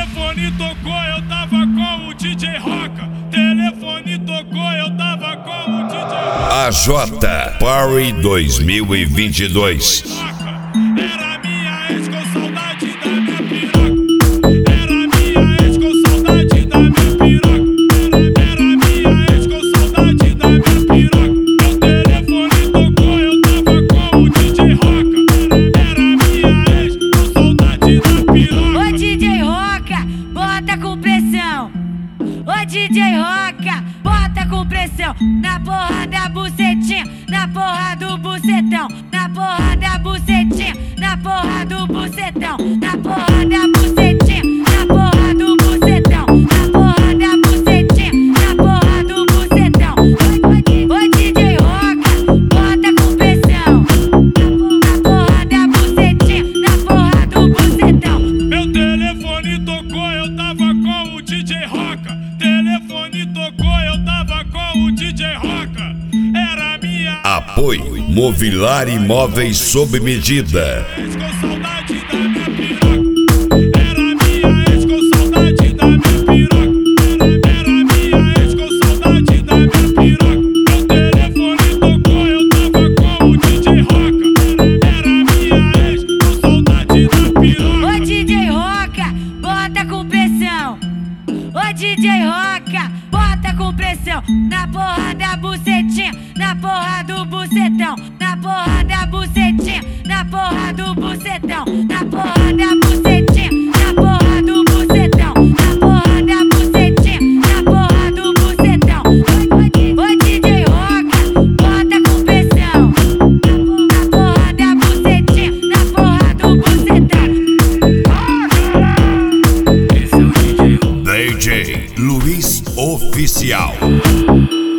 telefone tocou, eu tava com o DJ Roca. Telefone tocou, eu tava com o DJ Roca. AJ Party 2022. Era minha ex com saudade da minha piroca. Era minha ex com saudade da minha piroca. Era minha ex com saudade da minha piroca. Meu telefone tocou, eu tava com o DJ Roca. Era minha ex com saudade da piroca. Ô DJ Roca, bota com pressão. Ô DJ Roca, bota com pressão. Na porra da bucetinha, na porra do bucetão. Na porra da bucetinha, na porra do bucetão. Na porra da bucetinha, na porra do bucetão. Na porra da bucetinha, na porra do bucetão. Ô DJ Roca, bota com pressão. Na porra da bucetinha, na porra do bucetão. Meu telefone tocou, eu tava com o DJ Roca. Telefone tocou, eu tava com o DJ Roca. Era minha Apoio Movilar Imóveis sob medida. ex com saudade da minha piroca. Era minha ex com saudade da minha piroca. Era minha ex com saudade da minha piroca. Meu telefone tocou, eu tava com o DJ Roca. Era minha ex com saudade da piroca. Ô DJ Roca, bota com pressão. Ô DJ Roca, bota com pressão. Na porra da bucetinha, na porra do bucetão. Na porra da bucetinha, na porra do bucetão. Na porra da bucetinha, na porra do bucetão. Na porra da bucetinha, na porra do bucetão. Ô DJ Roca, bota com pressão. Na porra da bucetinha, na porra do bucetão. DJ Luiz Oficial.